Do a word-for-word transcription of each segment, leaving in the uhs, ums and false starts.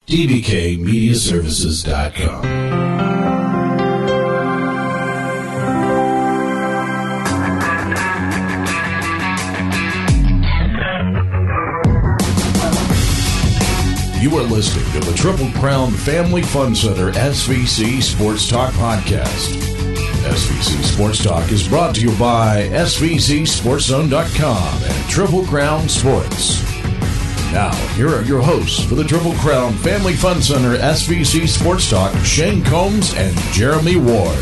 D B K Media Services dot com. You are listening to the Triple Crown Family Fun Center S V C Sports Talk podcast. S V C Sports Talk is brought to you by S V C Sports Zone dot com and Triple Crown Sports. Now, here are your hosts for the Triple Crown Family Fun Center S V C Sports Talk, Shane Combs and Jeremy Ward.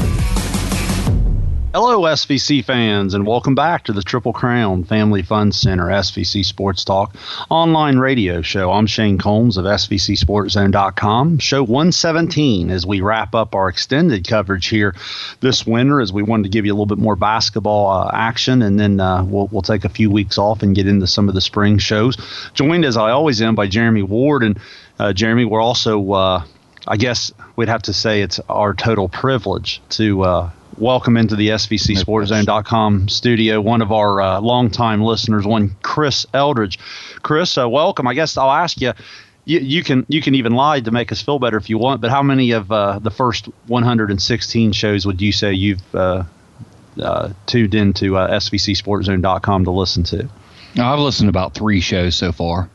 Hello, S V C fans, and welcome back to the Triple Crown Family Fun Center S V C Sports Talk online radio show. I'm Shane Combs of S V C Sports Zone dot com, show one seventeen, as we wrap up our extended coverage here this winter, as we wanted to give you a little bit more basketball uh, action, and then uh, we'll, we'll take a few weeks off and get into some of the spring shows. Joined, as I always am, by Jeremy Ward. And uh, Jeremy, we're also, uh, I guess we'd have to say it's our total privilege to uh, welcome into the S V C Sports Zone dot com studio one of our uh, longtime listeners, one Chris Eldridge. Chris, uh, welcome. I guess I'll ask you, you, you can you can even lie to make us feel better if you want, but how many of uh, the first one hundred sixteen shows would you say you've uh, uh, tuned into uh, S V C Sports Zone dot com to listen to? I've listened to about three shows so far.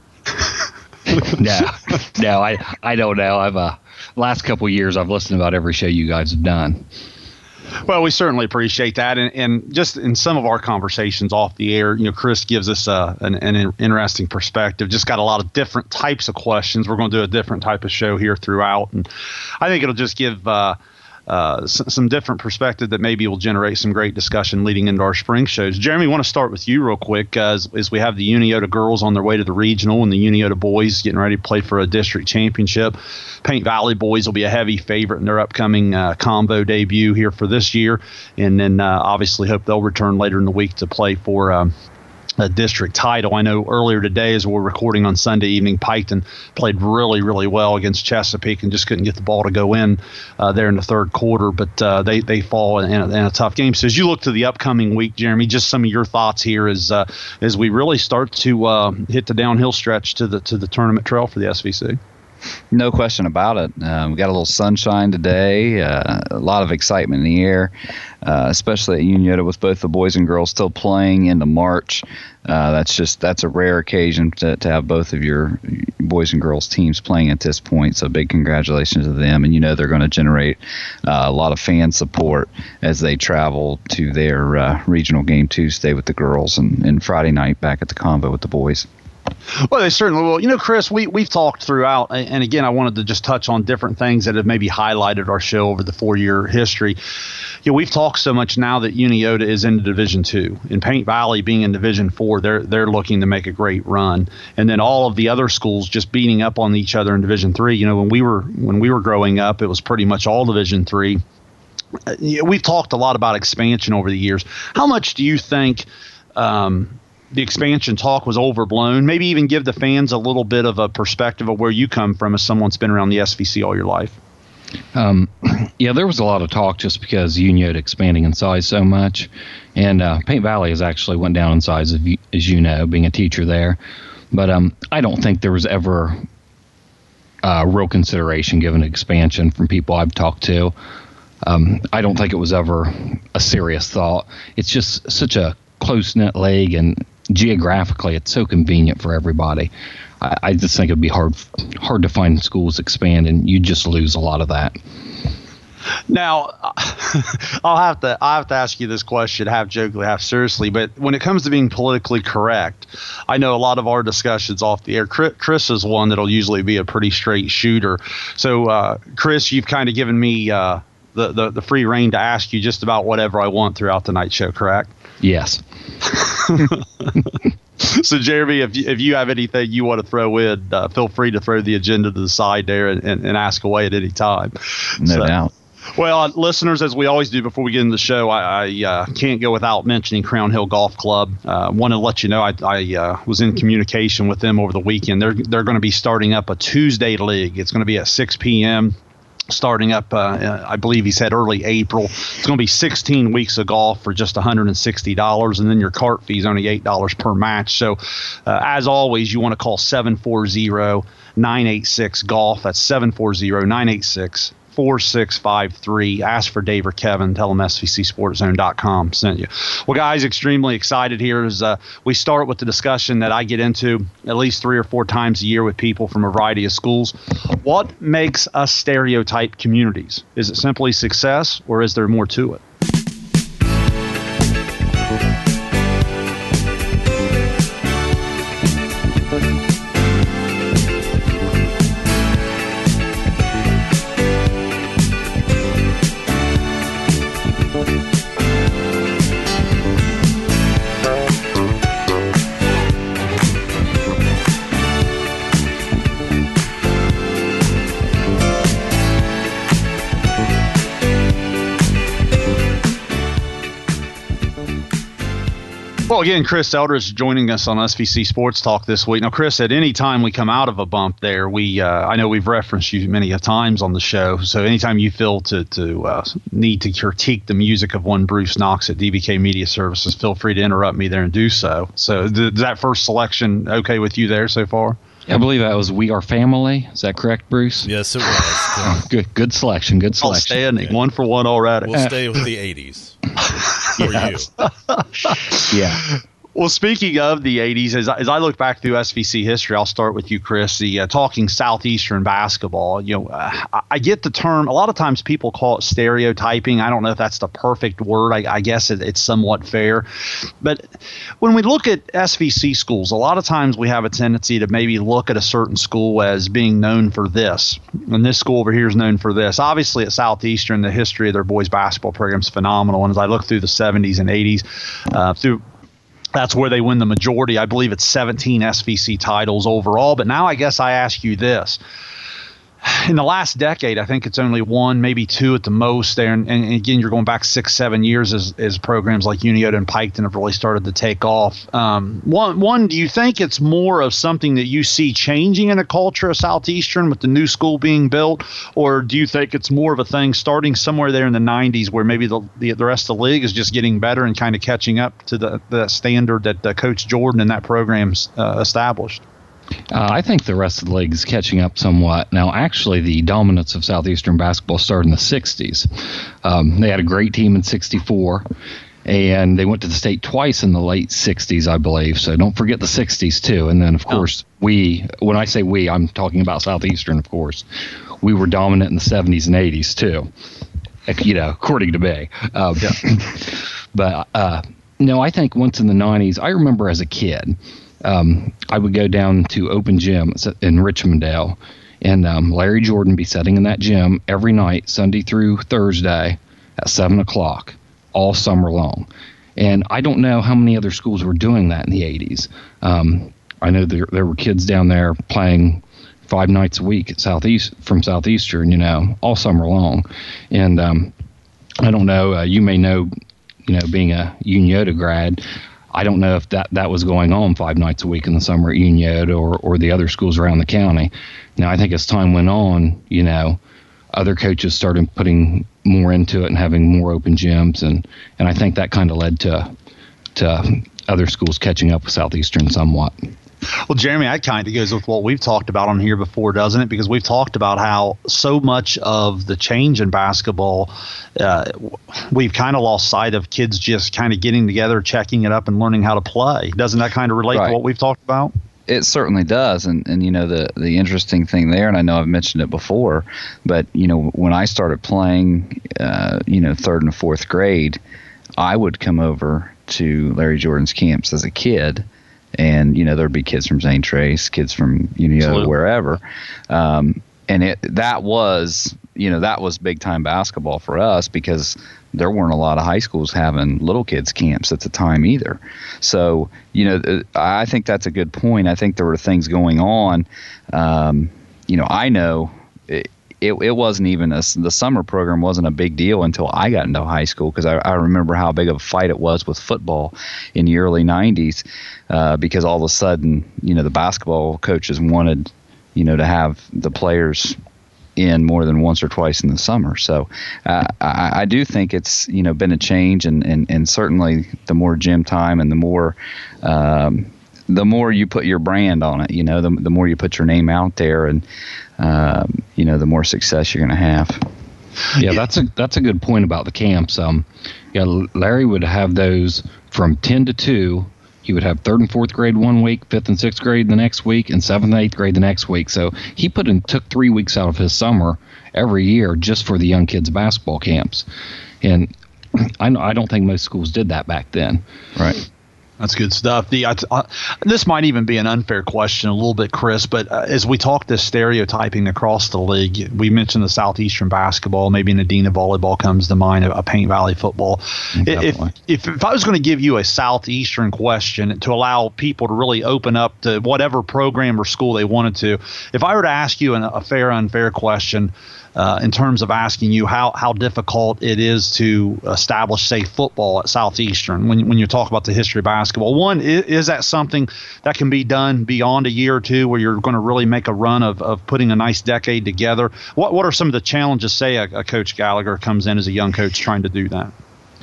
no, no, I I don't know. I've uh, last couple of years I've listened to about every show you guys have done. Well, we certainly appreciate that, and, and just in some of our conversations off the air, you know, Chris gives us uh, an, an interesting perspective. Just got a lot of different types of questions. We're going to do a different type of show here throughout, and I think it'll just give uh, uh, some, some different perspective that maybe will generate some great discussion leading into our spring shows. Jeremy, I want to start with you real quick, uh, as, as we have the Uniota girls on their way to the regional and the Uniota boys getting ready to play for a district championship. Paint Valley boys will be a heavy favorite in their upcoming uh, combo debut here for this year, and then uh, obviously hope they'll return later in the week to play for um, a district title. I know earlier today, as we're recording on Sunday evening, Piketon played really, really well against Chesapeake and just couldn't get the ball to go in uh, there in the third quarter, but uh, they, they fall in a, in a tough game. So as you look to the upcoming week, Jeremy, just some of your thoughts here as, uh, as we really start to uh, hit the downhill stretch to the to the tournament trail for the S V C. No question about it. Um, we got a little sunshine today, uh, a lot of excitement in the air, uh, especially at Uniota with both the boys and girls still playing into March. Uh, that's just that's a rare occasion to, to have both of your boys and girls teams playing at this point. So big congratulations to them, and you know they're going to generate uh, a lot of fan support as they travel to their uh, regional game Tuesday with the girls and, and Friday night back at the Convo with the boys. Well, they certainly will. You know, Chris, we, we've talked throughout, and again, I wanted to just touch on different things that have maybe highlighted our show over the four-year history. You know, we've talked so much now that Uniota is in Division Two, and Paint Valley being in Division Four, they're they're looking to make a great run, and then all of the other schools just beating up on each other in Division Three. You know, when we were when we were growing up, it was pretty much all Division Three. Uh, you know, we've talked a lot about expansion over the years. How much do you think Um, the expansion talk was overblown? Maybe even give the fans a little bit of a perspective of where you come from as someone's been around the S V C all your life. Um, yeah, there was a lot of talk just because Uniota expanding in size so much. And uh, Paint Valley has actually went down in size, as you know, being a teacher there. But um, I don't think there was ever uh, real consideration given to expansion from people I've talked to. Um, I don't think it was ever a serious thought. It's just such a close-knit league, and geographically it's so convenient for everybody. I, I just think it'd be hard hard to find schools expand, and you just lose a lot of that. Now, I'll have to I have to ask you this question, half jokingly, half seriously. But when it comes to being politically correct, I know a lot of our discussions off the air. Chris is one that'll usually be a pretty straight shooter. So, uh, Chris, you've kind of given me uh, the, the the free reign to ask you just about whatever I want throughout the night show. Correct? Yes. So, Jeremy, if you, if you have anything you want to throw in, uh, feel free to throw the agenda to the side there and, and, and ask away at any time. No so, doubt. Well, uh, listeners, as we always do before we get into the show, I, I uh, can't go without mentioning Crown Hill Golf Club. I uh, want to let you know I, I uh, was in communication with them over the weekend. They're they're going to be starting up a Tuesday league. It's going to be at six p.m. starting up, uh, I believe he said early April. It's going to be sixteen weeks of golf for just one hundred sixty dollars, and then your cart fee is only eight dollars per match. So, uh, as always, you want to call seven four zero, nine eight six, golf. That's seven four zero, nine eight six, four six five three. Ask for Dave or Kevin. Tell them S V C Sports Zone dot com sent you. Well, guys, extremely excited here as uh, we start with the discussion that I get into at least three or four times a year with people from a variety of schools. What makes us stereotype communities? Is it simply success, or is there more to it? Well, again, Chris Eldridge joining us on S V C Sports Talk this week. Now, Chris, at any time we come out of a bump there, we uh, I know we've referenced you many a times on the show. So anytime you feel to to uh, need to critique the music of one Bruce Knox at D B K Media Services, feel free to interrupt me there and do so. So th- is that first selection okay with you there so far? I believe that was "We Are Family." Is that correct, Bruce? Yes, it was. Oh, good, good selection. Good selection. Outstanding. Yeah. One for one already. We'll stay with the eighties for yes. you. Yeah. Well, speaking of the eighties, as I, as I look back through S V C history, I'll start with you, Chris. The uh, talking Southeastern basketball. You know, uh, I, I get the term. A lot of times people call it stereotyping. I don't know if that's the perfect word. I, I guess it, it's somewhat fair. But when we look at S V C schools, a lot of times we have a tendency to maybe look at a certain school as being known for this, and this school over here is known for this. Obviously, at Southeastern, the history of their boys basketball program is phenomenal. And as I look through the seventies and eighties, uh, through that's where they win the majority. I believe it's seventeen S V C titles overall. But now I guess I ask you this. In the last decade, I think it's only one, maybe two at the most there. And, and again, you're going back six, seven years as, as programs like Uniota and Piketon have really started to take off. Um, one, one, do you think it's more of something that you see changing in the culture of Southeastern with the new school being built? Or do you think it's more of a thing starting somewhere there in the nineties where maybe the, the, the rest of the league is just getting better and kind of catching up to the, the standard that uh, Coach Jordan and that program's uh, established? Uh, I think the rest of the league is catching up somewhat. Now, actually, the dominance of Southeastern basketball started in the sixties. Um, they had a great team in sixty-four, and they went to the state twice in the late sixties, I believe. So don't forget the sixties, too. And then, of course, we, when I say we, I'm talking about Southeastern, of course. We were dominant in the seventies and eighties, too, you know, according to me. Um, yeah. But, uh, no, I think once in the nineties, I remember as a kid, Um, I would go down to Open Gym in Richmondale, and um, Larry Jordan be sitting in that gym every night, Sunday through Thursday at seven o'clock, all summer long. And I don't know how many other schools were doing that in the eighties. Um, I know there, there were kids down there playing five nights a week at Southeast from Southeastern, you know, all summer long. And um, I don't know, uh, you may know, you know, being a Uniota grad, I don't know if that, that was going on five nights a week in the summer at Uniota or, or the other schools around the county. Now, I think as time went on, you know, other coaches started putting more into it and having more open gyms. And, and I think that kind of led to to other schools catching up with Southeastern somewhat. Well, Jeremy, that kind of goes with what we've talked about on here before, doesn't it? Because we've talked about how so much of the change in basketball, uh, we've kind of lost sight of kids just kind of getting together, checking it up, and learning how to play. Doesn't that kind of relate right. to what we've talked about? It certainly does. And, and, you know, the, the interesting thing there, and I know I've mentioned it before, but, you know, when I started playing, uh, you know, third and fourth grade, I would come over to Larry Jordan's camps as a kid. And, you know, there'd be kids from Saint Trace, kids from, you know, wherever. Um, and it that was, you know, that was big time basketball for us because there weren't a lot of high schools having little kids camps at the time either. So, you know, I think that's a good point. I think there were things going on. Um, you know, I know it, it, it wasn't even a, the summer program wasn't a big deal until I got into high school because I, I remember how big of a fight it was with football in the early nineties uh, because all of a sudden, you know, the basketball coaches wanted, you know, to have the players in more than once or twice in the summer. So uh, I, I do think it's, you know, been a change, and, and, and certainly the more gym time and the more um, the more you put your brand on it, you know, the, the more you put your name out there, and um, you know, the more success you're going to have. Yeah, that's a that's a good point about the camps. Um, yeah, Larry would have those from ten to two. He would have third and fourth grade one week, fifth and sixth grade the next week, and seventh and eighth grade the next week. So he put in took three weeks out of his summer every year just for the young kids' basketball camps. And I, I don't think most schools did that back then. Right. That's good stuff. The I, I, this might even be an unfair question a little bit, Chris, but uh, as we talk this stereotyping across the league, we mentioned the Southeastern basketball, maybe Nadina volleyball comes to mind, a, a Paint Valley football. If, if if I was going to give you a Southeastern question to allow people to really open up to whatever program or school they wanted to, if I were to ask you an, a fair, unfair question, Uh, in terms of asking you how, how difficult it is to establish, say, football at Southeastern, when when you talk about the history of basketball. One, is, is that something that can be done beyond a year or two where you're going to really make a run of, of putting a nice decade together? What what are some of the challenges, say, a, a Coach Gallagher comes in as a young coach trying to do that?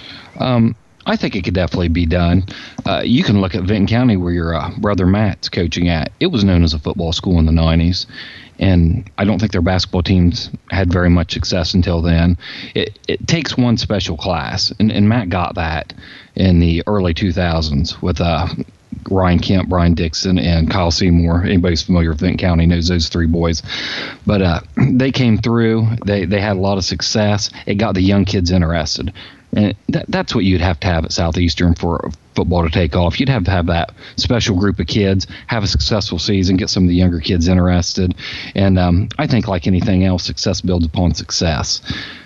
Um, I think it could definitely be done. Uh, you can look at Vinton County, where your uh, brother Matt's coaching at. It was known as a football school in the nineties. And I don't think their basketball teams had very much success until then. It it takes one special class, and, and Matt got that in the early two thousands with uh, Ryan Kemp, Brian Dixon, and Kyle Seymour. Anybody's familiar with Vinton County knows those three boys. But uh, they came through. They they had a lot of success. It got the young kids interested. And that, that's what you'd have to have at Southeastern for football to take off. You'd have to have that special group of kids, have a successful season, get some of the younger kids interested. And um, I think, like anything else, success builds upon success.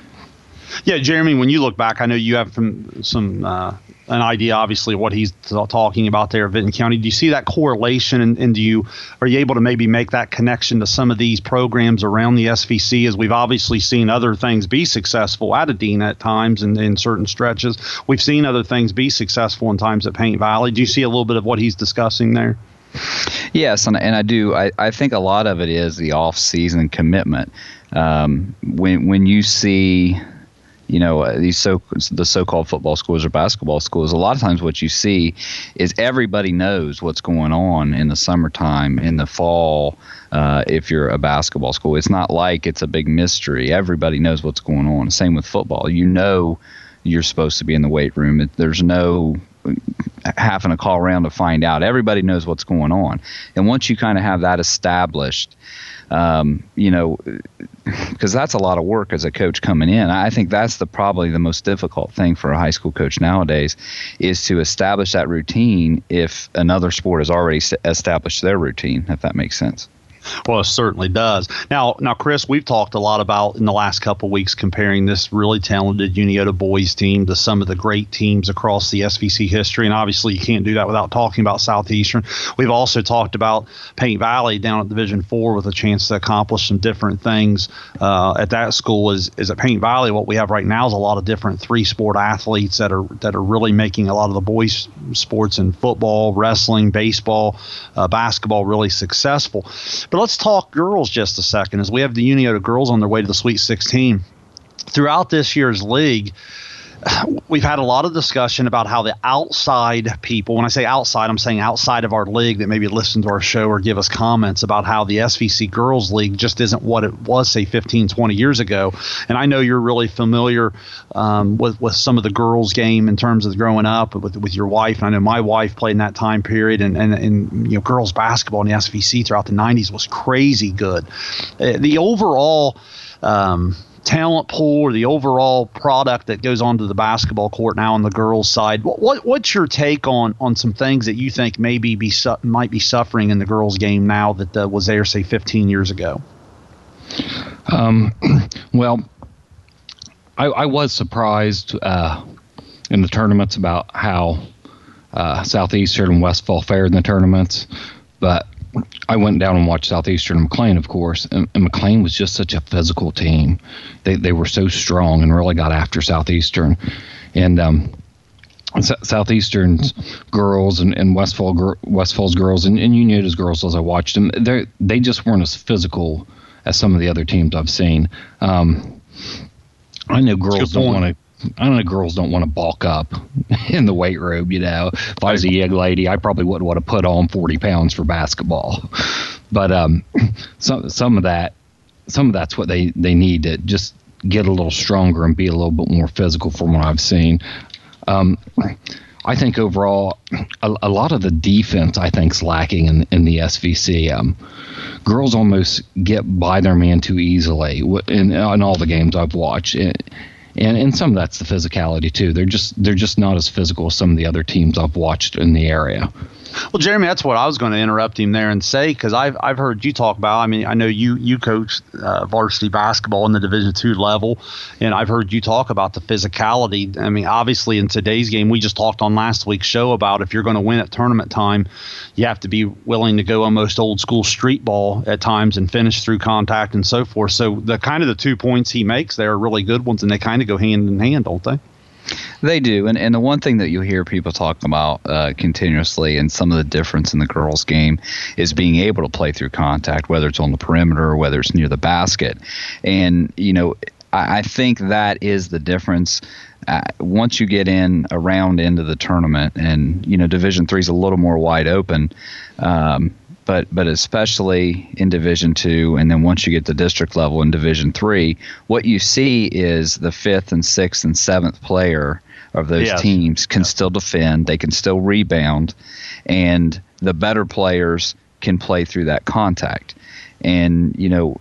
Yeah, Jeremy, when you look back, I know you have some, some uh, an idea, obviously, of what he's t- talking about there at Vinton County. Do you see that correlation, and, and do you are you able to maybe make that connection to some of these programs around the S V C, as we've obviously seen other things be successful at Adina at times and in certain stretches? We've seen other things be successful in times at Paint Valley. Do you see a little bit of what he's discussing there? Yes, and, and I do. I, I think a lot of it is the off-season commitment. Um, when when you see, you know, uh, these so the so-called football schools or basketball schools, a lot of times what you see is everybody knows what's going on in the summertime, in the fall. Uh, if you're a basketball school, it's not like it's a big mystery. Everybody knows what's going on. Same with football. You know, you're supposed to be in the weight room. It, there's no having to call around to find out. Everybody knows what's going on. And once you kind of have that established, um, you know, because that's a lot of work as a coach coming in. I think that's the probably the most difficult thing for a high school coach nowadays, is to establish that routine if another sport has already established their routine, if that makes sense. Well, it certainly does. Now, now, Chris, we've talked a lot about in the last couple of weeks comparing this really talented Uniota boys team to some of the great teams across the S V C history, and obviously you can't do that without talking about Southeastern. We've also talked about Paint Valley down at Division Four with a chance to accomplish some different things uh, at that school. Is is at Paint Valley, what we have right now is a lot of different three-sport athletes that are that are really making a lot of the boys' sports in football, wrestling, baseball, uh, basketball really successful. But let's talk girls just a second, as we have the Uniota girls on their way to the Sweet sixteen. Throughout this year's league, we've had a lot of discussion about how the outside people, when I say outside, I'm saying outside of our league that maybe listen to our show or give us comments about how the S V C Girls League just isn't what it was, say, fifteen, twenty years ago. And I know you're really familiar um, with, with some of the girls' game in terms of growing up with with your wife. And I know my wife played in that time period, and, and, and you know, girls basketball in the S V C throughout the nineties was crazy good. Uh, the overall um, talent pool, or the overall product that goes onto the basketball court now on the girls' side. What, what what's your take on on some things that you think maybe be su- might be suffering in the girls' game now that uh, was there, say, fifteen years ago? Um, well, I, I was surprised uh, in the tournaments about how uh, Southeastern and Westfall fared in the tournaments, but I went down and watched Southeastern and McLean, of course, and, and McLean was just such a physical team. They they were so strong and really got after Southeastern. And um, S- Southeastern's girls and, and Westfall gr- Westfall's girls and, and Uniota's girls, as I watched them, they they just weren't as physical as some of the other teams I've seen. Um, I know girls don't want to. I don't know. Girls don't want to bulk up in the weight room. You know, if I was a young lady, I probably wouldn't want to put on forty pounds for basketball. But um, some some of that, some of that's what they, they need to just get a little stronger and be a little bit more physical from what I've seen. Um, I think overall, a, a lot of the defense I think is lacking in in the S V C. Um, girls almost get by their man too easily in, in all the games I've watched. It, And and some of that's the physicality too. They're just they're just not as physical as some of the other teams I've watched in the area. Well, Jeremy, that's what I was going to interrupt him there and say, because I've I've heard you talk about. I mean, I know you you coach uh, varsity basketball in the Division two level, and I've heard you talk about the physicality. I mean, obviously in today's game, we just talked on last week's show about if you're going to win at tournament time, you have to be willing to go almost old school street ball at times and finish through contact and so forth. So the kind of the two points he makes there are really good ones, and they kind of go hand in hand, don't they? They do, and and the one thing that you hear people talk about uh, continuously, and some of the difference in the girls' game, is being able to play through contact, whether it's on the perimeter or whether it's near the basket. And you know, I, I think that is the difference. Uh, once you get in around into the tournament, and you know, Division three is a little more wide open. Um, But but especially in Division two, and then once you get to district level in Division three, what you see is the fifth and sixth and seventh player of those yes. teams can yes. still defend. They can still rebound, and the better players can play through that contact. And you know,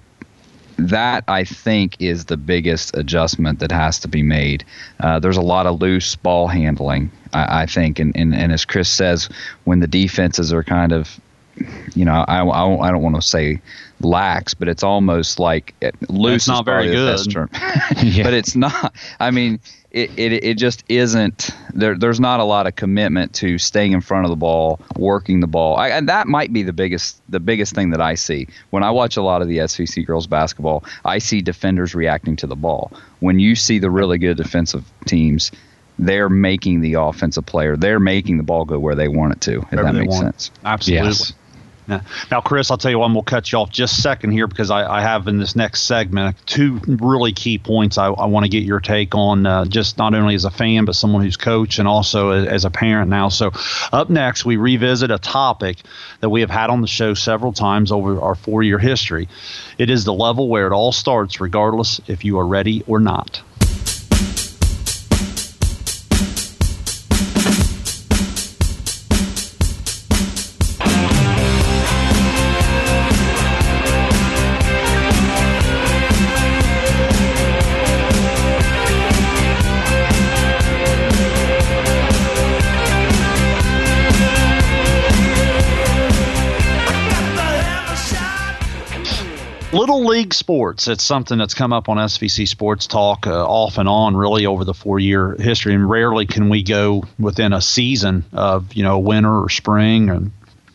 that I think is the biggest adjustment that has to be made. Uh, there's a lot of loose ball handling, I, I think, and, and and as Chris says, when the defenses are kind of, you know, I, I, I don't want to say lax, but it's almost like it, loose. It's not very good, term. yeah. But it's not. I mean, it, it it just isn't. There there's not a lot of commitment to staying in front of the ball, working the ball, I, and that might be the biggest the biggest thing that I see when I watch a lot of the S V C girls basketball. I see defenders reacting to the ball. When you see the really good defensive teams, they're making the offensive player. They're making the ball go where they want it to. If Wherever that they makes want. sense. Absolutely. Yes. Yeah. Now, Chris, I'll tell you what, we'll cut you off just a second here because I, I have in this next segment two really key points I, I want to get your take on, uh, just not only as a fan, but someone who's coached and also as, as a parent now. So up next, we revisit a topic that we have had on the show several times over our four-year history. It is the level where it all starts, regardless if you are ready or not. Little League sports, it's something that's come up on S V C Sports Talk uh, off and on really over the four-year history, and rarely can we go within a season of, you know, winter or spring and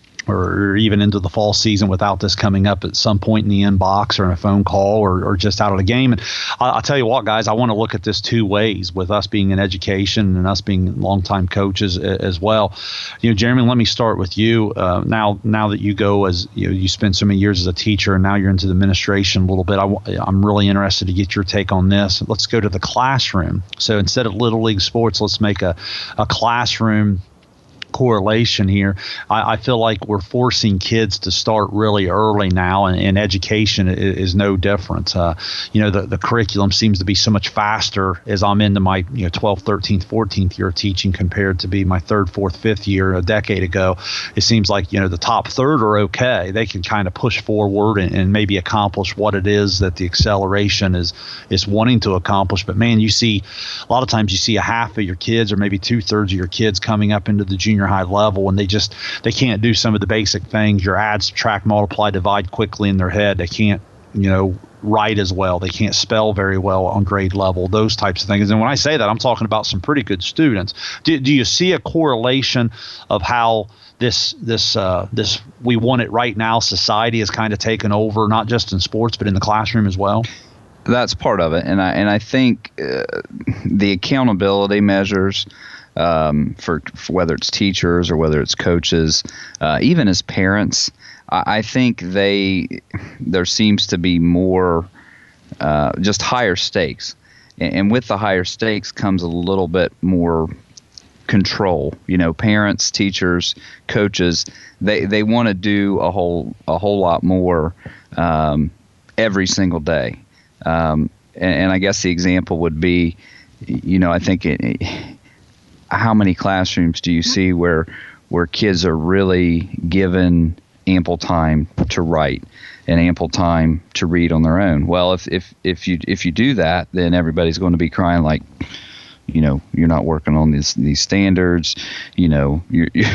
or even into the fall season without this coming up at some point in the inbox or in a phone call or, or just out of the game. And I, I'll tell you what, guys, I want to look at this two ways with us being in education and us being longtime coaches as well. You know, Jeremy, let me start with you. Uh, now, now that you go as, you know, you spent so many years as a teacher and now you're into the administration a little bit, I, I'm really interested to get your take on this. Let's go to the classroom. So instead of Little League sports, let's make a, a classroom correlation here. I, I feel like we're forcing kids to start really early now, and, and education is, is no different. Uh, you know, the, the curriculum seems to be so much faster as I'm into my, you know, twelfth, thirteenth, fourteenth year of teaching compared to be my third, fourth, fifth year a decade ago. It seems like, you know, the top third are okay. They can kind of push forward and, and maybe accomplish what it is that the acceleration is is wanting to accomplish. But man, you see a lot of times you see a half of your kids or maybe two thirds of your kids coming up into the junior high level, and they just they can't do some of the basic things. Your add, subtract, multiply, divide quickly in their head. They can't, you know, write as well. They can't spell very well on grade level, those types of things. And when I say that, I'm talking about some pretty good students. Do, do you see a correlation of how this this uh, this we want it right now society has kind of taken over, not just in sports but in the classroom as well? That's part of it, and I and I think uh, the accountability measures, um, for, for whether it's teachers or whether it's coaches, uh, even as parents, I, I think they there seems to be more uh, just higher stakes, and, and with the higher stakes comes a little bit more control. You know, parents, teachers, coaches, they they want to do a whole a whole lot more um, every single day. Um, and, and I guess the example would be, you know, I think it, it, how many classrooms do you see where where kids are really given ample time to write and ample time to read on their own? Well, if if if you if you do that, then everybody's going to be crying like, you know, you're not working on these these standards, you know, you're, you're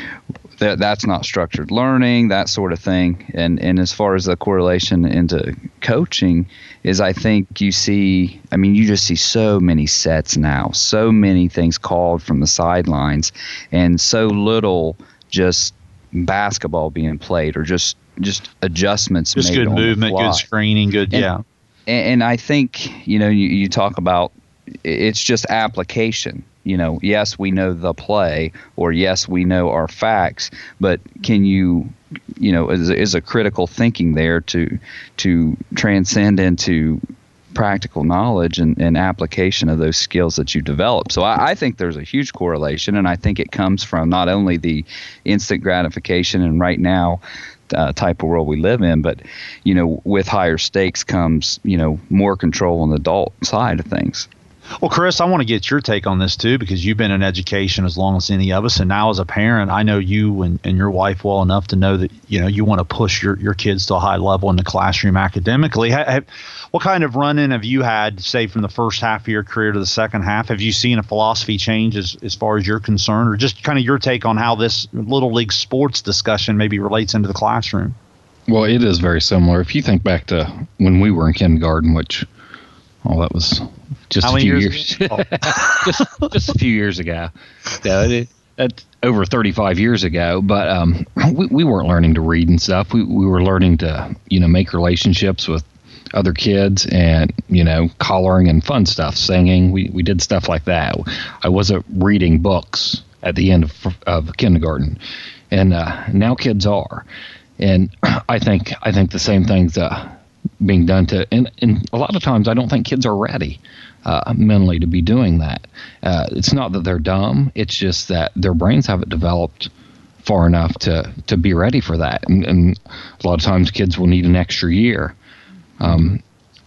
that that's not structured learning, that sort of thing. And and as far as the correlation into coaching is, I think you see, I mean, you just see so many sets now, so many things called from the sidelines, and so little just basketball being played or just just adjustments just made good on movement, the fly. good screening, good and, yeah. And, and I think, you know, you, you talk about it's just application. You know, yes, we know the play, or yes, we know our facts, but can you, you know, is, is a critical thinking there to to transcend into practical knowledge and, and application of those skills that you develop. So I, I think there's a huge correlation, and I think it comes from not only the instant gratification and right now uh, type of world we live in, but, you know, with higher stakes comes, you know, more control on the adult side of things. Well, Chris, I want to get your take on this too, because you've been in education as long as any of us. And now as a parent, I know you and, and your wife well enough to know that, you know, you want to push your, your kids to a high level in the classroom academically. Have, have, what kind of run-in have you had, say, from the first half of your career to the second half? Have you seen a philosophy change as, as far as you're concerned, or just kind of your take on how this Little League sports discussion maybe relates into the classroom? Well, it is very similar. If you think back to when we were in kindergarten, which, oh, that was just How a few years? years, just just a few years ago. Yeah, it, that's over thirty-five years ago. But um, we we weren't learning to read and stuff. We we were learning to, you know, make relationships with other kids and, you know, coloring and fun stuff, singing. We we did stuff like that. I wasn't reading books at the end of of kindergarten, and uh, now kids are. And I think I think the same thing's uh, being done to, and, and a lot of times I don't think kids are ready uh, mentally to be doing that. Uh, it's not that they're dumb; it's just that their brains haven't developed far enough to to be ready for that. And, and a lot of times kids will need an extra year. Um,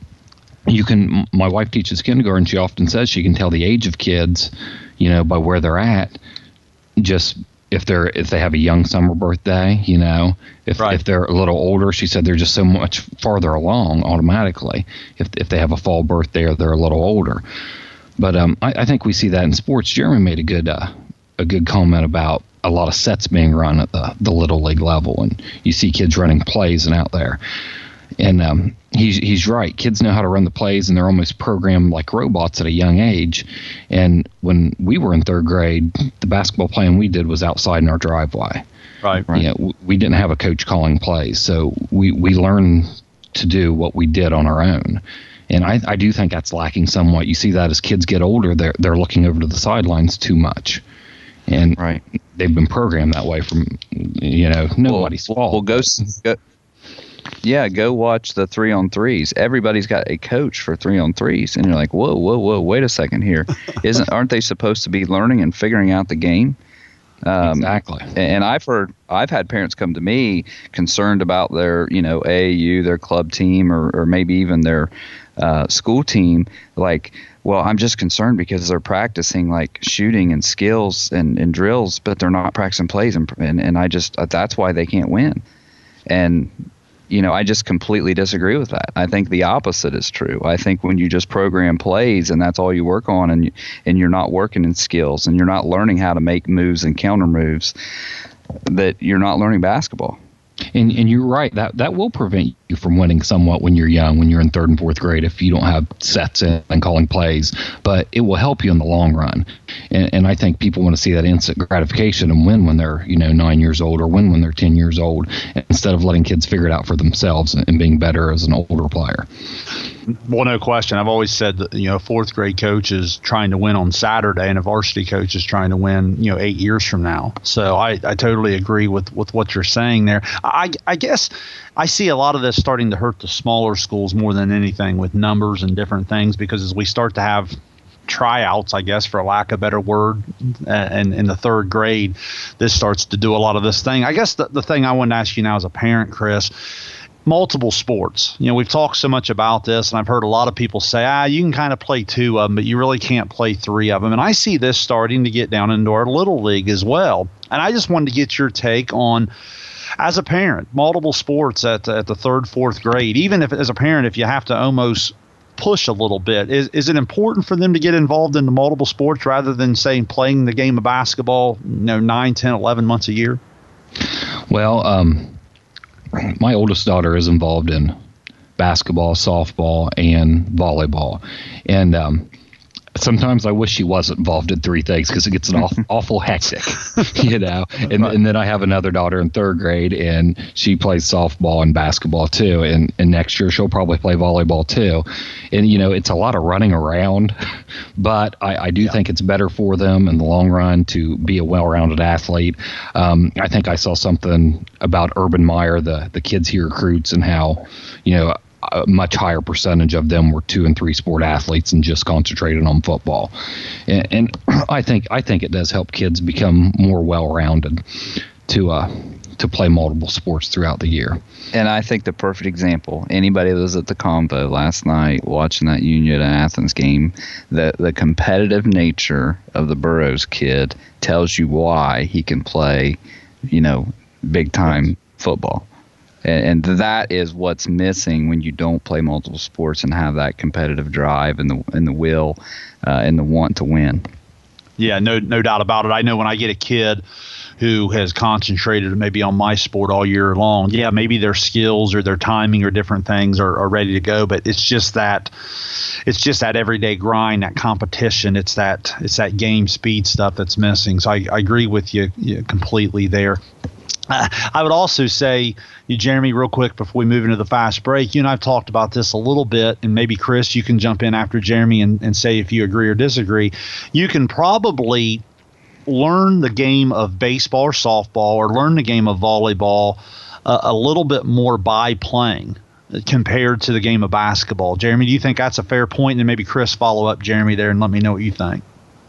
you can. My wife teaches kindergarten. She often says she can tell the age of kids, you know, by where they're at, just. If they're if they have a young summer birthday, you know, if right. if they're a little older, she said they're just so much farther along automatically. If if they have a fall birthday or they're a little older, but um, I, I think we see that in sports. Jeremy made a good uh, a good comment about a lot of sets being run at the the Little League level, and you see kids running plays and out there. And um, he's he's right. Kids know how to run the plays, and they're almost programmed like robots at a young age. And when we were in third grade, the basketball playing we did was outside in our driveway. Right, right. You know, we didn't have a coach calling plays, so we we learned to do what we did on our own. And I, I do think that's lacking somewhat. You see that as kids get older, they're they're looking over to the sidelines too much, and right. they've been programmed that way from, you know, nobody's well, fault. Well, go, go yeah, go watch the three on threes. Everybody's got a coach for three on threes, and you're like, whoa, whoa, whoa, wait a second here. Isn't aren't they supposed to be learning and figuring out the game? Um, exactly. And I've heard, I've had parents come to me concerned about their, you know, A A U, their club team, or, or maybe even their uh, school team. Like, well, I'm just concerned because they're practicing like shooting and skills and, and drills, but they're not practicing plays, and and, and I just that's why they can't win. And you know, I just completely disagree with that. I think the opposite is true. I think when you just program plays and that's all you work on, and you, and you're not working in skills and you're not learning how to make moves and counter moves, that you're not learning basketball. And and you're right, that that will prevent you from winning somewhat when you're young, when you're in third and fourth grade, if you don't have sets in and calling plays. But it will help you in the long run. And, and I think people want to see that instant gratification and win when they're, you know, nine years old, or win when they're ten years old, instead of letting kids figure it out for themselves and, and being better as an older player. Well, no question. I've always said that, you know, a fourth grade coach is trying to win on Saturday and a varsity coach is trying to win, you know, eight years from now. So I, I totally agree with, with what you're saying there. I, I guess I see a lot of this starting to hurt the smaller schools more than anything with numbers and different things, because as we start to have tryouts, I guess, for lack of a better word, and in the third grade, this starts to do a lot of this thing. I guess the, the thing I want to ask you now as a parent, Chris, multiple sports. You know, we've talked so much about this, and I've heard a lot of people say, ah, you can kind of play two of them, but you really can't play three of them. And I see this starting to get down into our little league as well. And I just wanted to get your take on, as a parent, multiple sports at, at the third, fourth grade, even if as a parent, if you have to almost push a little bit, is is it important for them to get involved in the multiple sports rather than, say, playing the game of basketball, you know, nine, ten, eleven months a year? Well, um, my oldest daughter is involved in basketball, softball, and volleyball. And um, sometimes I wish she wasn't involved in three things because it gets an awful, awful hectic, you know. And, and then I have another daughter in third grade, and she plays softball and basketball too. And, and next year she'll probably play volleyball too. And, you know, it's a lot of running around, but I, I do yeah. think it's better for them in the long run to be a well-rounded athlete. Um, I think I saw something about Urban Meyer, the, the kids he recruits, and how, you know, a much higher percentage of them were two and three sport athletes and just concentrated on football. And, and I think I think it does help kids become more well-rounded to uh, to play multiple sports throughout the year. And I think the perfect example, anybody that was at the Convo last night watching that Union and Athens game, the, the competitive nature of the Burroughs kid tells you why he can play, you know, big-time football. And that is what's missing when you don't play multiple sports and have that competitive drive and the and the will uh, and the want to win. Yeah, no no doubt about it. I know when I get a kid who has concentrated maybe on my sport all year long, yeah, maybe their skills or their timing or different things are, are ready to go, but it's just that it's just that everyday grind, that competition. It's that it's that game speed stuff that's missing. So I, I agree with you, you completely there. Uh, I would also say, you, Jeremy, real quick before we move into the fast break, you and I have talked about this a little bit, and maybe, Chris, you can jump in after Jeremy and, and say if you agree or disagree. You can probably learn the game of baseball or softball or learn the game of volleyball uh, a little bit more by playing compared to the game of basketball. Jeremy, do you think that's a fair point? And then maybe Chris follow up Jeremy there and let me know what you think.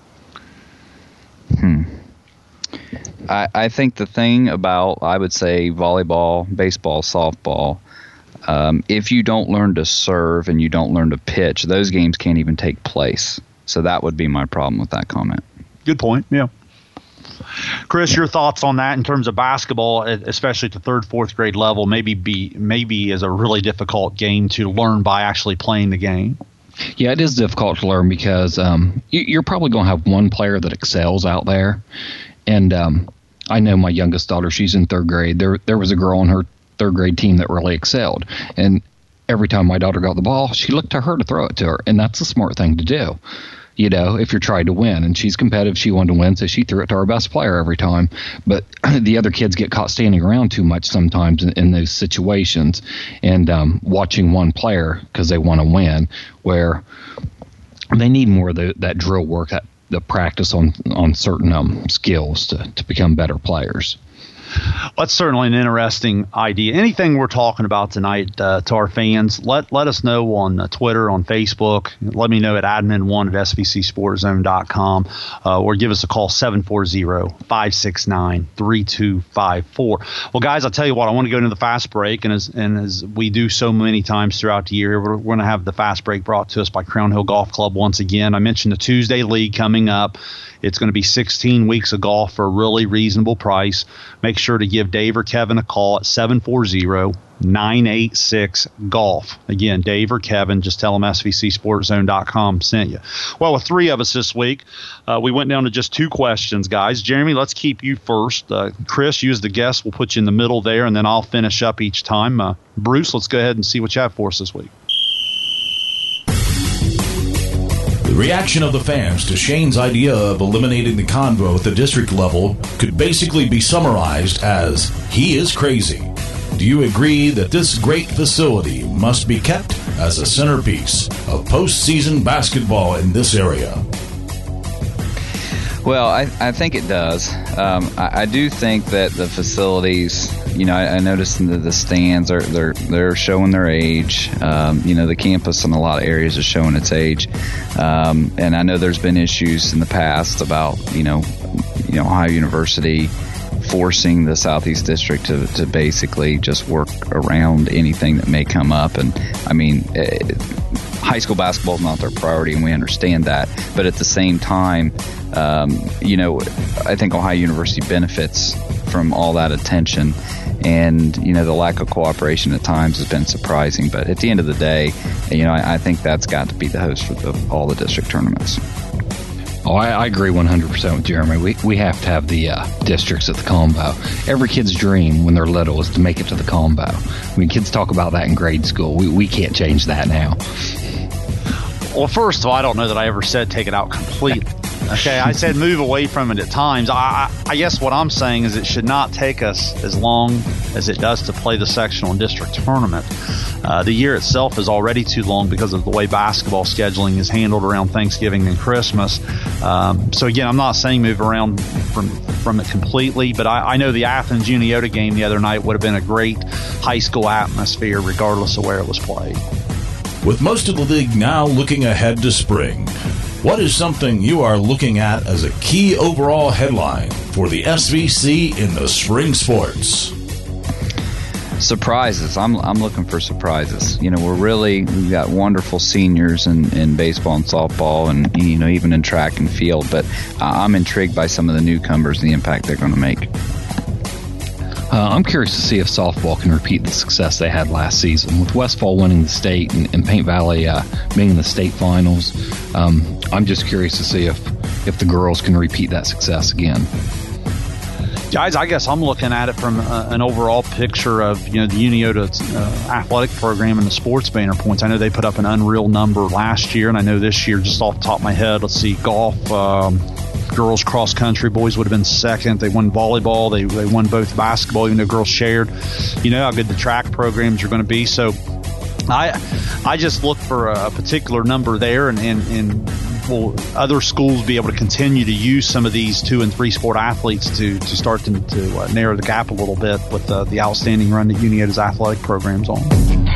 Hmm. I, I think the thing about, I would say, volleyball, baseball, softball, um, if you don't learn to serve and you don't learn to pitch, those games can't even take place. So that would be my problem with that comment. Good point, yeah. Chris, your thoughts on that in terms of basketball, especially at the third, fourth grade level, maybe be maybe is a really difficult game to learn by actually playing the game? Yeah, it is difficult to learn because um, you, you're probably going to have one player that excels out there. And um, I know my youngest daughter, she's in third grade. There there was a girl on her third grade team that really excelled. And every time my daughter got the ball, she looked to her to throw it to her. And that's a smart thing to do, you know, if you're trying to win. And she's competitive. She wanted to win, so she threw it to our best player every time. But the other kids get caught standing around too much sometimes in, in those situations and um, watching one player because they want to win, where they need more of the, that drill work, that the practice on on certain um, skills to, to become better players. That's certainly an interesting idea. Anything we're talking about tonight uh, to our fans, let let us know on uh, Twitter, on Facebook. Let me know at admin one at s v c sports zone dot com uh, or give us a call seven four zero, five six nine, three two five four. Well, guys, I'll tell you what, I want to go into the fast break, and as and as we do so many times throughout the year, we're, we're going to have the fast break brought to us by Crown Hill Golf Club once again. I mentioned the Tuesday League coming up. It's going to be sixteen weeks of golf for a really reasonable price. Make sure to give Dave or Kevin a call at seven four zero, nine eight six, golf. Again, Dave or Kevin, just tell them s v c sports zone dot com sent you. Well, with three of us this week, uh, we went down to just two questions, guys. Jeremy, let's keep you first. Uh, Chris, you as the guest, we'll put you in the middle there, and then I'll finish up each time. Uh, Bruce, let's go ahead and see what you have for us this week. The reaction of the fans to Shane's idea of eliminating the convo at the district level could basically be summarized as, he is crazy. Do you agree that this great facility must be kept, as a centerpiece of postseason basketball in this area? Well, I, I think it does. Um, I, I do think that the facilities, you know, I, I noticed in the, the stands are they're they're showing their age. Um, you know, the campus in a lot of areas is showing its age, um, and I know there's been issues in the past about you know, you know, Ohio University forcing the Southeast District to, to basically just work around anything that may come up. And I mean, it, high school basketball is not their priority, and we understand that. But at the same time, um, you know, I think Ohio University benefits from all that attention. And, you know, the lack of cooperation at times has been surprising. But at the end of the day, you know, I, I think that's got to be the host for the, all the district tournaments. Oh, I, I agree one hundred percent with Jeremy. We we have to have the uh, districts at the combo. Every kid's dream when they're little is to make it to the combo. I mean, kids talk about that in grade school. We we can't change that now. Well, first of all, I don't know that I ever said take it out completely. Okay, I said move away from it at times. I, I guess what I'm saying is it should not take us as long as it does to play the sectional and district tournament. Uh, the year itself is already too long because of the way basketball scheduling is handled around Thanksgiving and Christmas. Um, so again, I'm not saying move around from from it completely, but I, I know the Athens Uniota game the other night would have been a great high school atmosphere regardless of where it was played. With most of the league now looking ahead to spring, what is something you are looking at as a key overall headline for the S V C in the spring sports? Surprises. I'm I'm looking for surprises. You know, we're really we've got wonderful seniors in, in baseball and softball, and you know even in track and field. But I'm intrigued by some of the newcomers and the impact they're going to make. Uh, I'm curious to see if softball can repeat the success they had last season. With Westfall winning the state and, and Paint Valley uh, being in the state finals, um, I'm just curious to see if, if the girls can repeat that success again. Guys, I guess I'm looking at it from uh, an overall picture of you know the Uniota uh, athletic program and the sports banner points. I know they put up an unreal number last year, and I know this year, just off the top of my head, let's see, golf, um, girls cross country, boys would have been second. They won volleyball. They they won both basketball, even though girls shared. You know how good the track programs are going to be. So I I just look for a particular number there, and and, and will other schools be able to continue to use some of these two and three sport athletes to to start to, to uh, narrow the gap a little bit with uh, the outstanding run that Uniota's athletic program's on.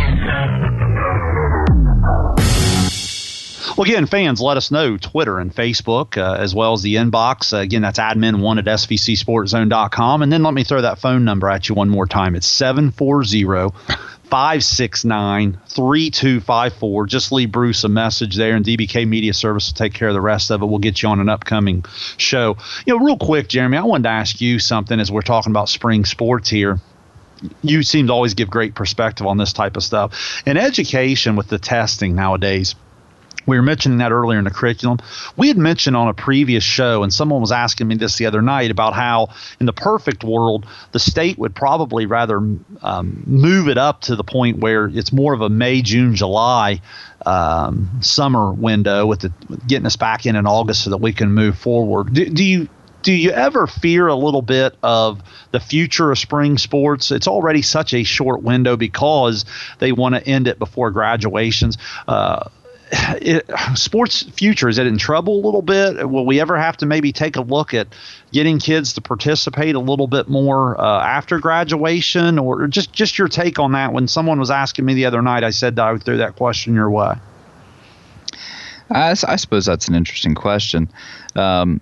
Well, again, fans, let us know. Twitter and Facebook, uh, as well as the inbox. Uh, again, that's admin one at S V C sports zone dot com. And then let me throw that phone number at you one more time. It's seven four zero, five six nine, three two five four. Just leave Bruce a message there, and D B K Media Service will take care of the rest of it. We'll get you on an upcoming show. You know, real quick, Jeremy, I wanted to ask you something as we're talking about spring sports here. You seem to always give great perspective on this type of stuff. In education with the testing nowadays, we were mentioning that earlier in the curriculum. We had mentioned on a previous show, and someone was asking me this the other night, about how in the perfect world, the state would probably rather um, move it up to the point where it's more of a May, June, July um, summer window with the getting us back in in August so that we can move forward. Do, do you do you ever fear a little bit of the future of spring sports? It's already such a short window because they want to end it before graduations. Uh, It, sports future, is it in trouble a little bit? Will we ever have to maybe take a look at getting kids to participate a little bit more uh, after graduation, or just just your take on that? When someone was asking me the other night, I said that I would throw that question your way. I, I suppose that's an interesting question. Um,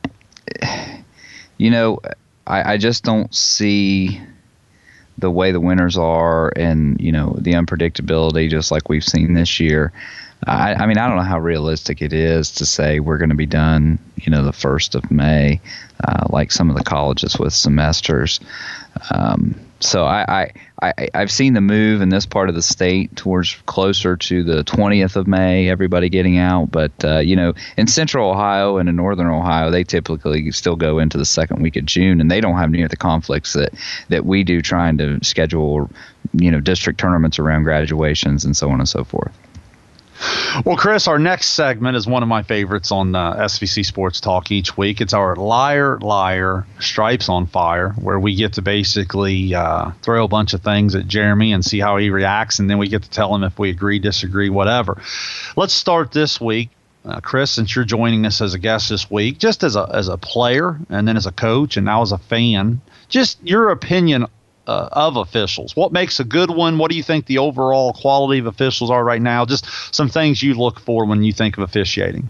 you know, I, I just don't see the way the winters are, and you know the unpredictability, just like we've seen this year. I, I mean, I don't know how realistic it is to say we're going to be done, you know, the first of May, uh, like some of the colleges with semesters. Um, so I, I, I, I've seen the move in this part of the state towards closer to the twentieth of May, everybody getting out. But, uh, you know, in central Ohio and in northern Ohio, they typically still go into the second week of June, and they don't have near the conflicts that, that we do trying to schedule, you know, district tournaments around graduations and so on and so forth. Well, Chris, our next segment is one of my favorites on uh, S V C Sports Talk each week. It's our Liar, Liar, Stripes on Fire, where we get to basically uh, throw a bunch of things at Jeremy and see how he reacts, and then we get to tell him if we agree, disagree, whatever. Let's start this week. Uh, Chris, since you're joining us as a guest this week, just as a as a player and then as a coach and now as a fan, just your opinion uh, of officials. What makes a good one? What do you think the overall quality of officials are right now? Just some things you look for when you think of officiating.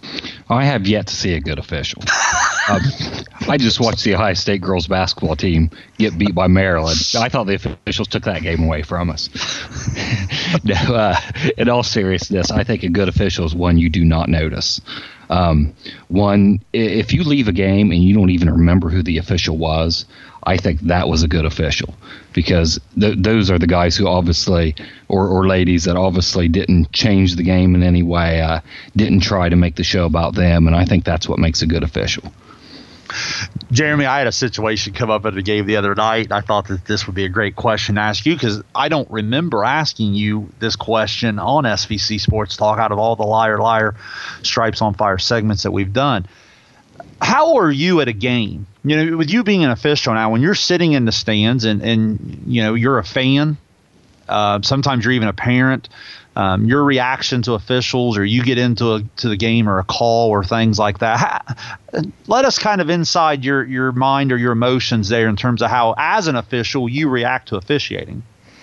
I have yet to see a good official. um, I just watched the Ohio State girls basketball team get beat by Maryland. I thought the officials took that game away from us. no, uh, in all seriousness, I think a good official is one you do not notice. Um, one, if you leave a game and you don't even remember who the official was, I think that was a good official, because th- those are the guys who obviously, or, or ladies that obviously didn't change the game in any way, uh, didn't try to make the show about them, and I think that's what makes a good official. Jeremy, I had a situation come up at a game the other night. I thought that this would be a great question to ask you, because I don't remember asking you this question on S V C Sports Talk out of all the Liar, Liar, Stripes on Fire segments that we've done. How are you at a game? You know, with you being an official now, when you're sitting in the stands and, and you know, you're a fan, uh, sometimes you're even a parent, um, your reaction to officials, or you get into a, to the game or a call or things like that. How, let us kind of inside your, your mind or your emotions there in terms of how, as an official, you react to officiating.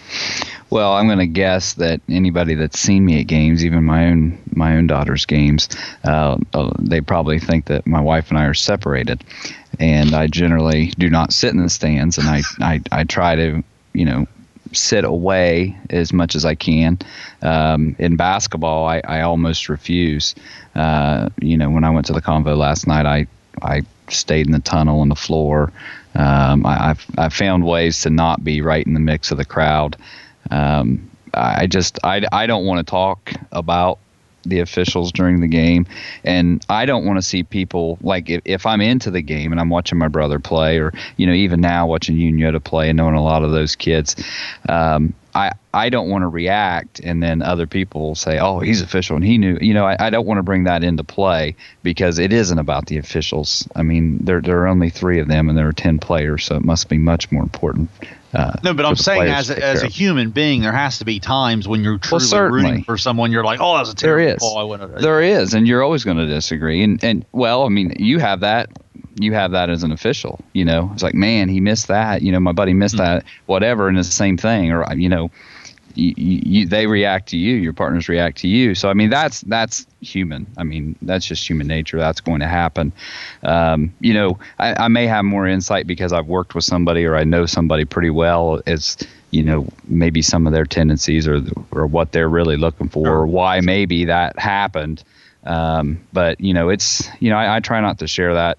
Well, I'm going to guess that anybody that's seen me at games, even my own my own daughter's games, uh, they probably think that my wife and I are separated. And I generally do not sit in the stands, and I, I, I try to, you know, sit away as much as I can. Um, in basketball, I, I almost refuse. Uh, you know, when I went to the Convo last night, I I stayed in the tunnel on the floor. Um, I, I've I found ways to not be right in the mix of the crowd. Um, I just I, I don't want to talk about the officials during the game, and I don't want to see people, like, if, if I'm into the game and I'm watching my brother play, or, you know, even now watching Unyota play and knowing a lot of those kids, um, I I don't want to react and then other people say, oh, he's official and he knew. You know, I, I don't want to bring that into play, because it isn't about the officials. I mean, there there are only three of them and there are ten players, so it must be much more important. Uh, no, but I'm saying as a, as a human being, there has to be times when you're truly well, rooting for someone. You're like, oh, that's a terrible there is. call. I wouldn't have. There is, and you're always going to disagree. And, and, well, I mean, you have that. You have that as an official. You know, it's like, man, he missed that. You know, my buddy missed mm-hmm. that, whatever, and it's the same thing. Or, you know, you, you, they react to you. Your partners react to you. So, I mean, that's that's human. I mean, that's just human nature. That's going to happen. Um, you know, I, I may have more insight because I've worked with somebody, or I know somebody pretty well, as, you know, maybe some of their tendencies, or or what they're really looking for, or why maybe that happened. Um, but, you know, it's, you know, I, I try not to share that,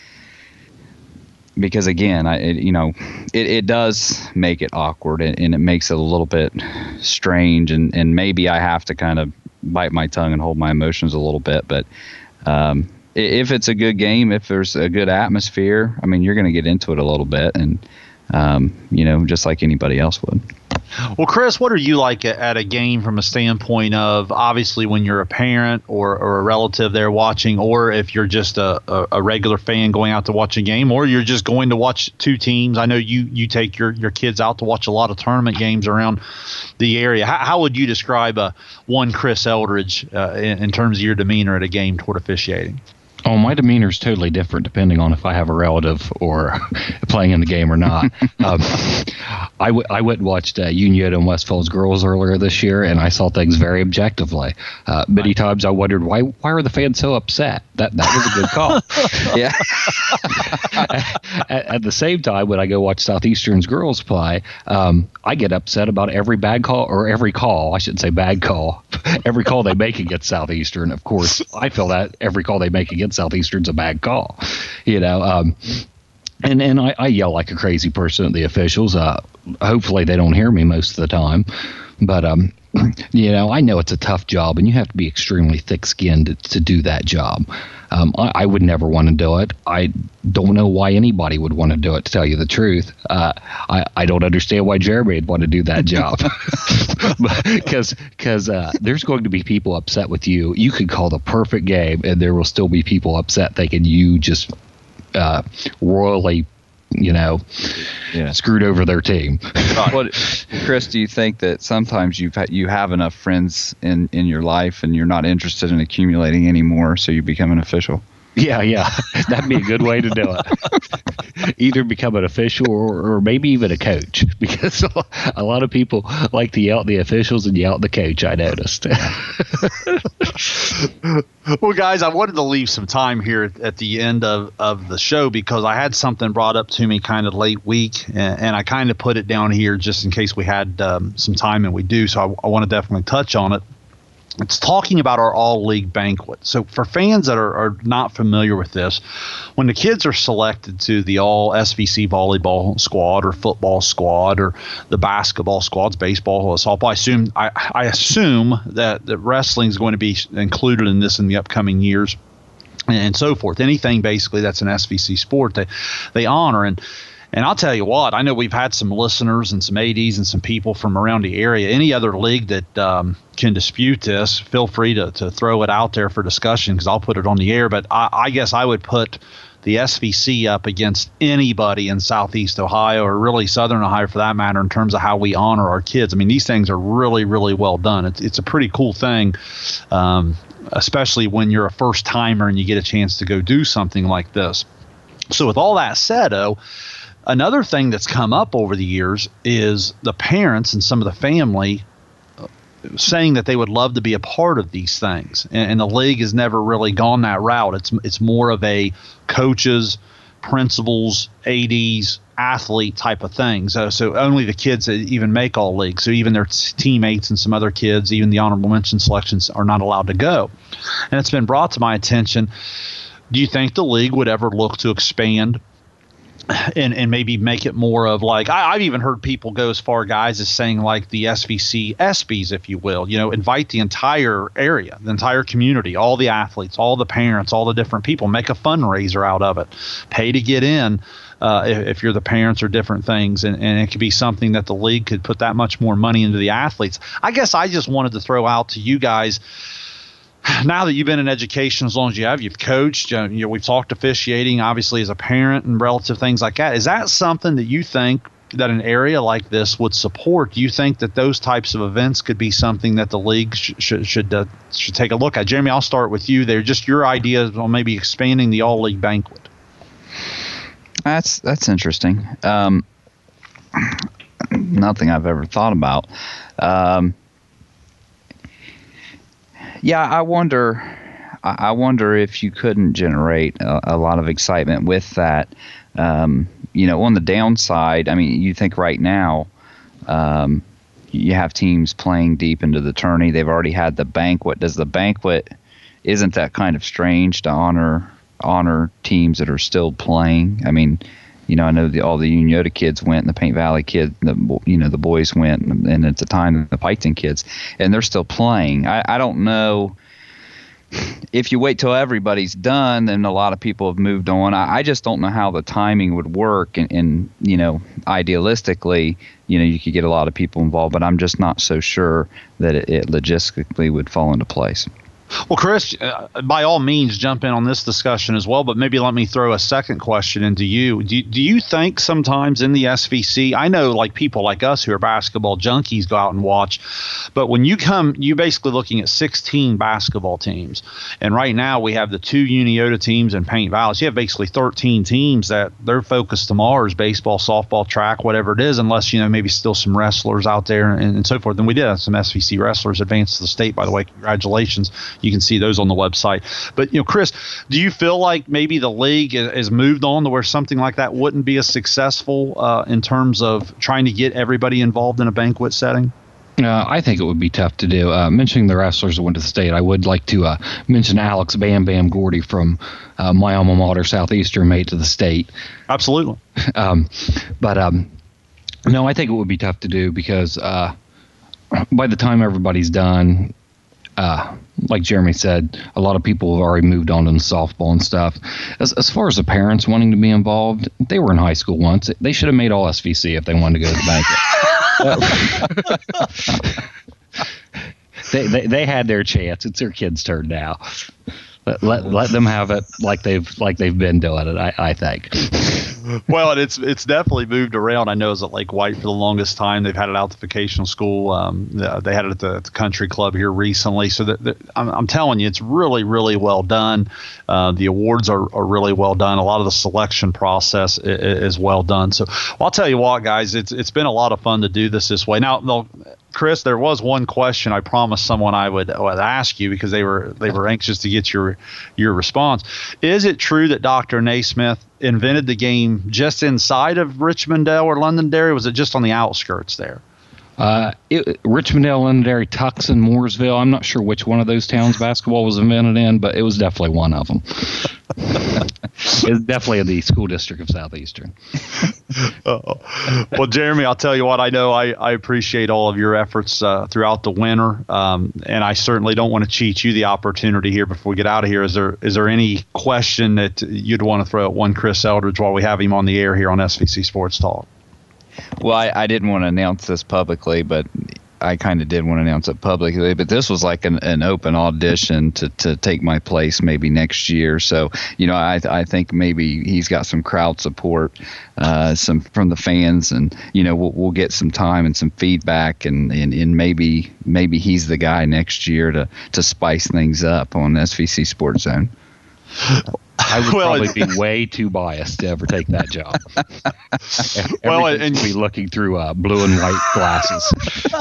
because, again, I it, you know, it, it does make it awkward, and, and it makes it a little bit strange, and, and maybe I have to kind of bite my tongue and hold my emotions a little bit. But um, if it's a good game, if there's a good atmosphere, I mean, you're going to get into it a little bit, and, um, you know, just like anybody else would. Well, Chris, what are you like at a game from a standpoint of, obviously, when you're a parent or, or a relative there watching, or if you're just a, a, a regular fan going out to watch a game, or you're just going to watch two teams? I know you, you take your, your kids out to watch a lot of tournament games around the area. How, how would you describe a one Chris Eldridge uh, in, in terms of your demeanor at a game toward officiating? Oh, my demeanor is totally different depending on if I have a relative or playing in the game or not. um, I, w- I went and watched uh, Unyota and Westfield's girls earlier this year, and I saw things very objectively. Uh, many times I wondered, why why are the fans so upset? That that was a good call. Yeah. at, at the same time, when I go watch Southeastern's girls play, um, I get upset about every bad call, or every call, I shouldn't say bad call, every call they make against Southeastern. Of course, I feel that every call they make against Southeastern's a bad call, you know. Um, and and I, I yell like a crazy person at the officials. Uh, hopefully they don't hear me most of the time, but um, you know, I know it's a tough job, and you have to be extremely thick-skinned to, to do that job. Um, I, I would never want to do it. I don't know why anybody would want to do it, to tell you the truth. Uh, I, I don't understand why Jeremy would want to do that job. Because because uh, there's going to be people upset with you. You could call the perfect game, and there will still be people upset thinking you just uh, royally, you know, yeah. screwed over their team. What, Chris, do you think that sometimes you've had, you have enough friends in, in your life and you're not interested in accumulating anymore, so you become an official? Yeah, yeah. That'd be a good way to do it. Either become an official or, or maybe even a coach, because a lot of people like to yell at the officials and yell at the coach, I noticed. Well, guys, I wanted to leave some time here at, at the end of, of the show because I had something brought up to me kind of late week, and, and I kind of put it down here just in case we had um, some time, and we do, so I, I want to definitely touch on it. It's talking about our all-league banquet. So for fans that are, are not familiar with this, when the kids are selected to the all-S V C volleyball squad or football squad or the basketball squads, baseball or softball, I assume, I, I assume that, that wrestling is going to be included in this in the upcoming years and so forth. Anything basically that's an S V C sport, they, they honor. And And I'll tell you what, I know we've had some listeners and some A Ds and some people from around the area. Any other league that um, can dispute this, feel free to, to throw it out there for discussion because I'll put it on the air. But I, I guess I would put the S V C up against anybody in Southeast Ohio or really Southern Ohio for that matter in terms of how we honor our kids. I mean, these things are really, really well done. It's, it's a pretty cool thing, um, especially when you're a first-timer and you get a chance to go do something like this. So with all that said, though, another thing that's come up over the years is the parents and some of the family saying that they would love to be a part of these things. And, and the league has never really gone that route. It's it's more of a coaches, principals, A Ds, athlete type of thing. So, so only the kids that even make all leagues. So even their t- teammates and some other kids, even the honorable mention selections, are not allowed to go. And it's been brought to my attention. Do you think the league would ever look to expand and and maybe make it more of like, I, I've even heard people go as far, guys, as saying like the S V C ESPYs, if you will, you know, invite the entire area, the entire community, all the athletes, all the parents, all the different people, make a fundraiser out of it, pay to get in uh, if, if you're the parents or different things. And, and it could be something that the league could put that much more money into the athletes. I guess I just wanted to throw out to you guys, now that you've been in education as long as you have, you've coached, you know, we've talked officiating, obviously as a parent and relative things like that. Is that something that you think that an area like this would support? Do you think that those types of events could be something that the league sh- should should uh, should take a look at? Jeremy, I'll start with you there. Just your ideas on maybe expanding the all-league banquet. That's that's interesting. Um, nothing I've ever thought about. Um, Yeah, I wonder. I wonder if you couldn't generate a, a lot of excitement with that. Um, you know, on the downside, I mean, you think right now, um, you have teams playing deep into the tourney. They've already had the banquet. Does the banquet, isn't that kind of strange to honor honor teams that are still playing? I mean, you know, I know the, all the Unyota kids went, and the Paint Valley kids, the, you know, the boys went, and, and at the time the Piketon kids, and they're still playing. I, I don't know if you wait till everybody's done, then a lot of people have moved on. I, I just don't know how the timing would work, and, and you know, idealistically, you know, you could get a lot of people involved, but I'm just not so sure that it, it logistically would fall into place. Well, Chris, uh, by all means, jump in on this discussion as well, but maybe let me throw a second question into you. Do, do you think sometimes in the S V C, I know like people like us who are basketball junkies go out and watch, but when you come, you're basically looking at sixteen basketball teams. And right now we have the two Unyota teams and Paint Valley. So you have basically thirteen teams that their focus tomorrow is baseball, softball, track, whatever it is, unless, you know, maybe still some wrestlers out there and, and so forth. And we did have some S V C wrestlers advance to the state, by the way. Congratulations. You can see those on the website. But, you know, Chris, do you feel like maybe the league has moved on to where something like that wouldn't be as successful uh, in terms of trying to get everybody involved in a banquet setting? Uh, I think it would be tough to do. Uh, mentioning the wrestlers that went to the state, I would like to uh, mention Alex Bam Bam Gordy from uh, my alma mater, Southeastern, made to the state. Absolutely. Um, but um, no, I think it would be tough to do because uh, by the time everybody's done, uh, like Jeremy said, a lot of people have already moved on to softball and stuff. As, as far as the parents wanting to be involved, they were in high school once. They should have made all S V C if they wanted to go to the banquet. they, they they had their chance. It's their kids' turn now. Let, let let them have it like they've like they've been doing it. I, I think. Well, and it's it's definitely moved around. I know it's at Lake White for the longest time. They've had it out at the vocational school. Um, they had it at the, at the country club here recently. So that, that I'm, I'm telling you, it's really, really well done. Uh, the awards are, are really well done. A lot of the selection process is, is well done. So well, I'll tell you what, guys, it's it's been a lot of fun to do this this way. Now, no, Chris, there was one question I promised someone I would, would ask you because they were they were anxious to get your your response. Is it true that Doctor Naismith invented the game just inside of Richmondale or Londonderry? Was it just on the outskirts there? Uh, it, Richmondale, Londonderry, Tux, and Mooresville. I'm not sure which one of those towns basketball was invented in, but it was definitely one of them. It's definitely in the school district of Southeastern. Uh, well, Jeremy, I'll tell you what, I know I, I appreciate all of your efforts uh, throughout the winter, um, and I certainly don't want to cheat you the opportunity here before we get out of here. Is there is there any question that you'd want to throw at one Chris Eldridge while we have him on the air here on S V C Sports Talk? Well, I, I didn't want to announce this publicly, but I kind of did want to announce it publicly. But this was like an, an open audition to, to take my place maybe next year. So, you know, I I think maybe he's got some crowd support, uh, some from the fans, and you know we'll, we'll get some time and some feedback, and, and, and maybe maybe he's the guy next year to, to spice things up on S V C Sports Zone. I would well, probably be way too biased to ever take that job. Well, and and be looking through uh, blue and white glasses.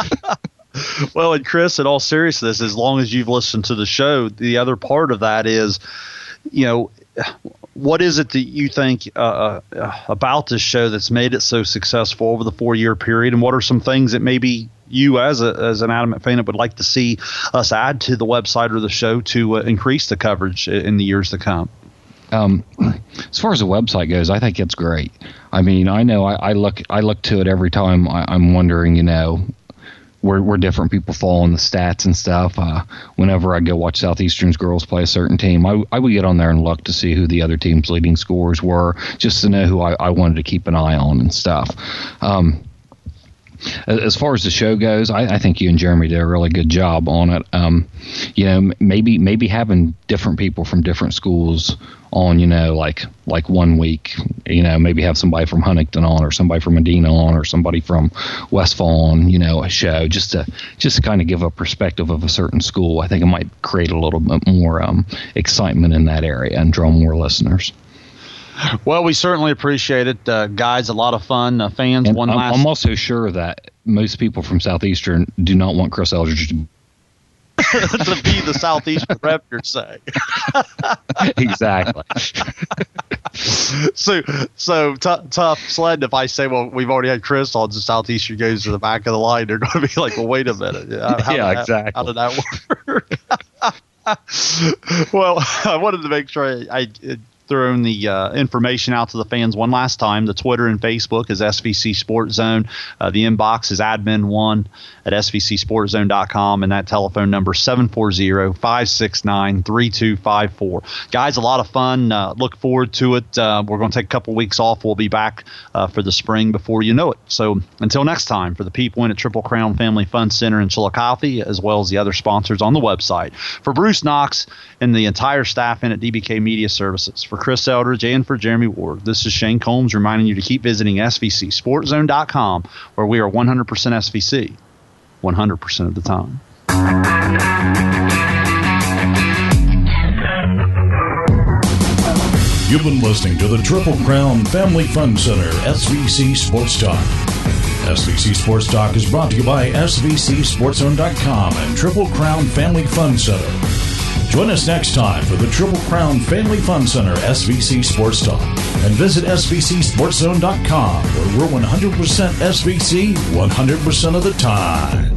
Well, and Chris, in all seriousness, as long as you've listened to the show, the other part of that is, you know, what is it that you think uh, uh, about this show that's made it so successful over the four-year period, and what are some things that maybe you as a as an Adamant fan would like to see us add to the website or the show to uh, increase the coverage in the years to come? Um, as far as the website goes, I think it's great. I mean, I know I, I look I look to it every time I, I'm wondering, you know, where where different people fall in the stats and stuff. Uh, whenever I go watch Southeastern's girls play a certain team, I, I would get on there and look to see who the other team's leading scorers were, just to know who I, I wanted to keep an eye on and stuff. Um, As far as the show goes, I, I think you and Jeremy did a really good job on it. Um, you know, maybe maybe having different people from different schools on, you know, like like one week, you know, maybe have somebody from Huntington on, or somebody from Medina on, or somebody from Westfall on, you know, a show, just to just to kind of give a perspective of a certain school. I think it might create a little bit more um, excitement in that area and draw more listeners. Well, we certainly appreciate it, uh, guys. A lot of fun. Uh, fans, and one I'm, last. I'm also sure that most people from Southeastern do not want Chris Eldridge to, to be the Southeastern rep, you're saying. Exactly. so, so t- tough sledding. If I say, well, we've already had Chris on, so Southeastern goes to the back of the line, they're going to be like, well, wait a minute. How yeah, did exactly. That, how did that work? Well, I wanted to make sure I. I it, throwing the uh, information out to the fans one last time. The Twitter and Facebook is S V C Sports Zone. Uh, the inbox is admin one at S V C sports zone dot com, and that telephone number seven four zero, five six nine, three two five four. Guys, a lot of fun. Uh, look forward to it. Uh, we're going to take a couple weeks off. We'll be back uh, for the spring before you know it. So until next time, for the people in at Triple Crown Family Fun Center in Chillicothe, as well as the other sponsors on the website, for Bruce Knox and the entire staff in at D B K Media Services, for Chris Eldridge and for Jeremy Ward, this is Shane Combs reminding you to keep visiting S V C sports zone dot com, where we are one hundred percent S V C, one hundred percent of the time. You've been listening to the Triple Crown Family Fun Center S V C Sports Talk. S V C Sports Talk is brought to you by S V C sports zone dot com and Triple Crown Family Fun Center. Join us next time for the Triple Crown Family Fun Center S V C Sports Talk, and visit S V C sports zone dot com, where we're one hundred percent S V C one hundred percent of the time.